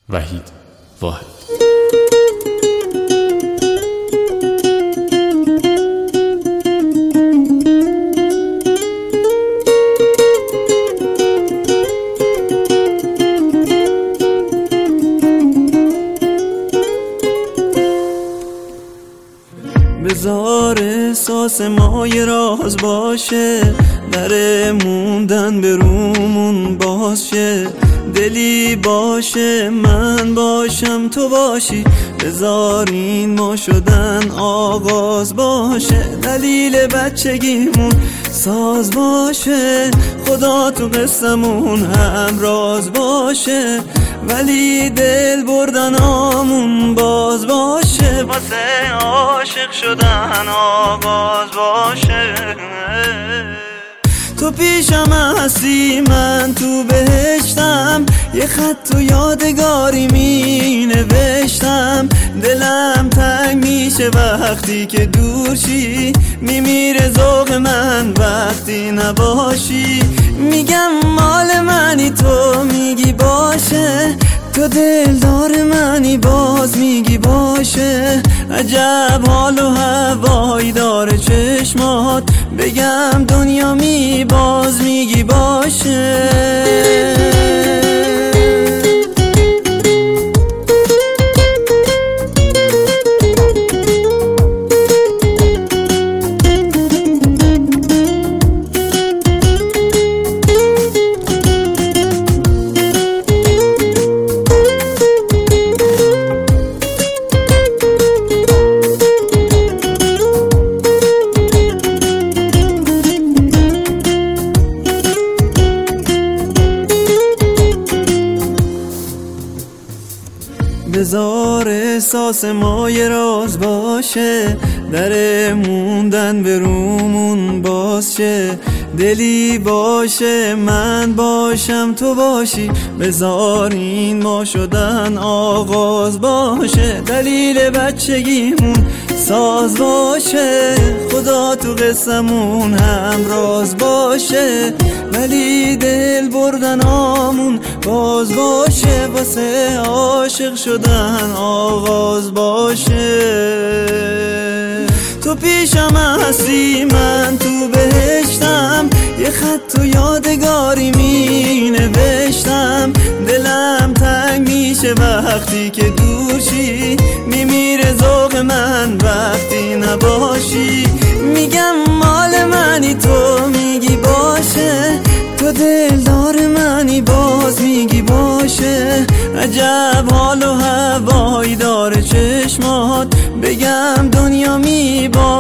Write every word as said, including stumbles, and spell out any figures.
وحید واحد. بذار احساس ما یه راز باشه، در موندن به رومون باز شه، دلی باشه من باشم تو باشی، بذار این ما شدن آغاز باشه، دلیل بچگیمون ساز باشه، خدا تو قصمون هم راز باشه، ولی دل بردن آمون باز باشه، واسه عاشق شدن آغاز باشه. تو پیشم هستی من تو بهشتم، یه خط تو یادگاری می نوشتم، دلم تنگ میشه وقتی که دور شی، میمیره ذوق من وقتی نباشی، میگم مال منی تو میگی باشه، تو دلدار منی باز میگی باشه، عجب حال و هوایی داره چشمات، بگم دنیا می باز میگی باشه. بذار احساس ما یه راز باشه، در موندن به رومون باز شه، دلی باشه من باشم تو باشی، بذار این ما شدن آغاز باشه، دلیل بچگیمون ساز باشه، خدا تو قصمون هم راز باشه، ولی دل بردن آمون باز باشه، واسه عاشق شدن آغاز باشه. تو پیشم هستی من تو بهشتم، یه خط تو یادگاری می نوشتم، دلم تنگ میشه وقتی که دور شی، میمیره ذوق من وقتی نباشی، میگم مال منی تو میگی باشه، تو دلدار منی باز میگی باشه، عجب حال و هوایی داره چشمات، بگم دنیا می باشه.